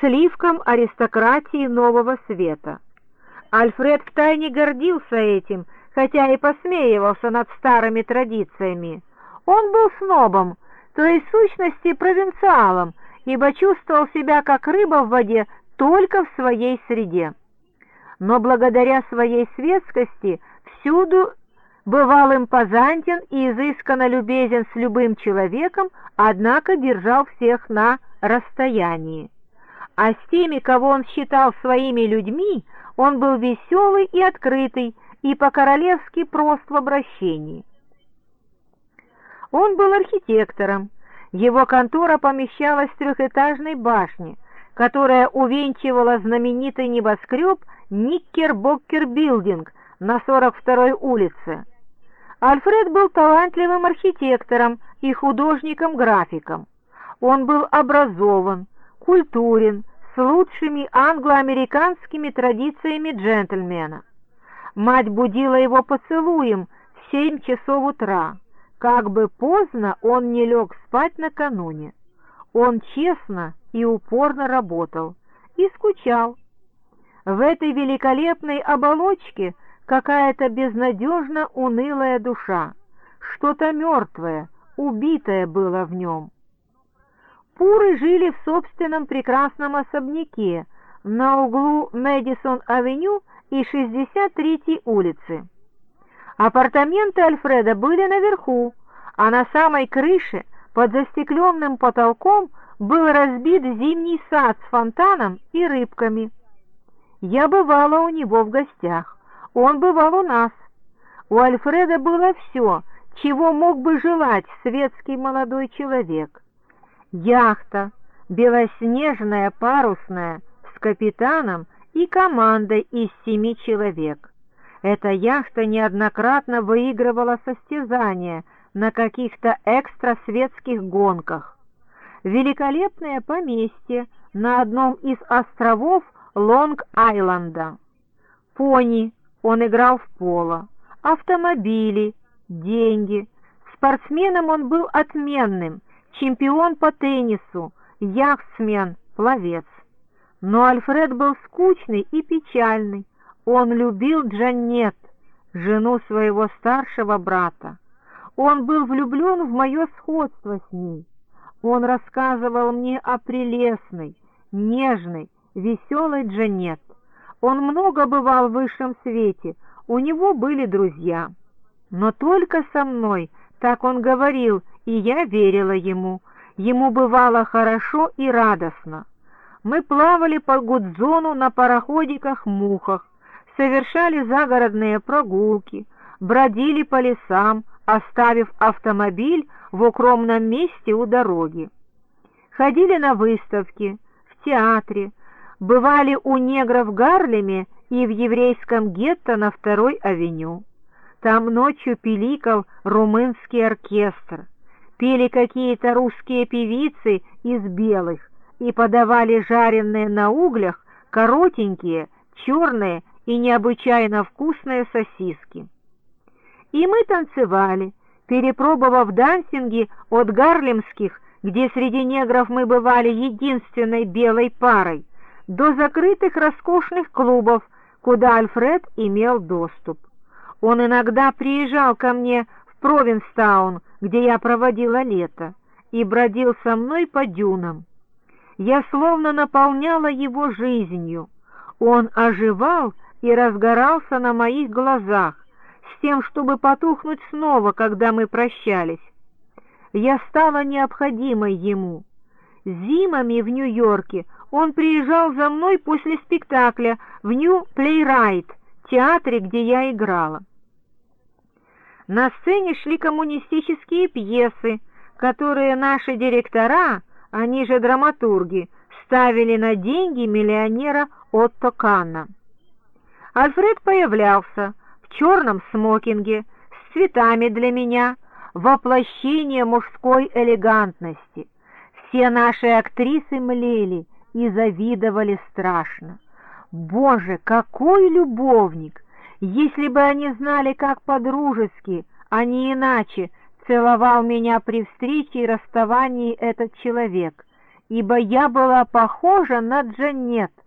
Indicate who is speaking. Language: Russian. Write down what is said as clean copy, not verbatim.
Speaker 1: сливком аристократии нового света. Альфред втайне гордился этим, хотя и посмеивался над старыми традициями. Он был снобом, то есть в сущности провинциалом, ибо чувствовал себя как рыба в воде только в своей среде. Но благодаря своей светскости всюду бывал импозантен и изысканно любезен с любым человеком, однако держал всех на расстоянии. А с теми, кого он считал своими людьми, он был веселый и открытый, и по-королевски прост в обращении. Он был архитектором. Его контора помещалась в трехэтажной башне, которая увенчивала знаменитый небоскреб Никкербоккер-билдинг на 42-й улице. Альфред был талантливым архитектором и художником-графиком. Он был образован, культурен, с лучшими англо-американскими традициями джентльмена. Мать будила его поцелуем в 7 часов утра. Как бы поздно он не лег спать накануне. Он честно и упорно работал и скучал. В этой великолепной оболочке какая-то безнадежно унылая душа, что-то мертвое, убитое было в нем. Пуры жили в собственном прекрасном особняке на углу Мэдисон-авеню и 63-й улицы. Апартаменты Альфреда были наверху, а на самой крыше под застекленным потолком был разбит зимний сад с фонтаном и рыбками. Я бывала у него в гостях, он бывал у нас. У Альфреда было все, чего мог бы желать светский молодой человек. Яхта, белоснежная парусная, с капитаном и командой из 7 человек. Эта яхта неоднократно выигрывала состязания на каких-то экстрасветских гонках. Великолепное поместье на одном из островов Лонг-Айленда. Пони, он играл в поло, автомобили, деньги. Спортсменом он был отменным, чемпион по теннису, яхтсмен, пловец. Но Альфред был скучный и печальный. Он любил Джанет, жену своего старшего брата. Он был влюблен в мое сходство с ней. Он рассказывал мне о прелестной, нежной, веселой Джанет. Он много бывал в высшем свете, у него были друзья. Но только со мной, так он говорил, и я верила ему. Ему бывало хорошо и радостно. Мы плавали по Гудзону на пароходиках-мухах, совершали загородные прогулки, бродили по лесам, оставив автомобиль в укромном месте у дороги. Ходили на выставки, в театре, бывали у негров в Гарлеме и в еврейском гетто на 2-й авеню. Там ночью пиликал румынский оркестр, пели какие-то русские певицы из белых и подавали жареные на углях коротенькие, черные и необычайно вкусные сосиски. И мы танцевали, перепробовав дансинги от гарлемских, где среди негров мы бывали единственной белой парой, до закрытых роскошных клубов, куда Альфред имел доступ. Он иногда приезжал ко мне в Провинстаун, где я проводила лето, и бродил со мной по дюнам. Я словно наполняла его жизнью. Он оживал и разгорался на моих глазах, с тем, чтобы потухнуть снова, когда мы прощались. Я стала необходимой ему. Зимами в Нью-Йорке он приезжал за мной после спектакля в Нью-Плейрайт, театре, где я играла. На сцене шли коммунистические пьесы, которые наши директора, они же драматурги, ставили на деньги миллионера Отто Канна. Альфред появлялся в черном смокинге, с цветами для меня, воплощение мужской элегантности. Все наши актрисы млели и завидовали страшно. Боже, какой любовник! Если бы они знали, как по-дружески, а не иначе, целовал меня при встрече и расставании этот человек, ибо я была похожа на Джанет.